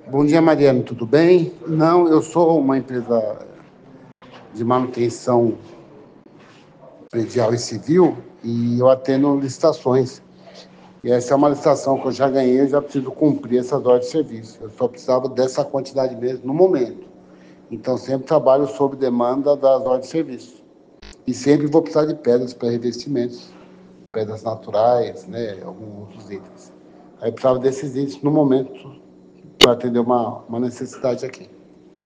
Bom dia, Mariana, tudo bem? Não, eu sou uma empresa de manutenção predial e civil e eu atendo licitações. E essa é uma licitação que eu já ganhei, eu já preciso cumprir essas horas de serviço. Eu só precisava dessa quantidade mesmo no momento. Então, sempre trabalho sob demanda das horas de serviço. E sempre vou precisar de pedras para revestimentos, pedras naturais, né, alguns outros itens. Aí eu precisava desses itens no momento para atender uma necessidade aqui.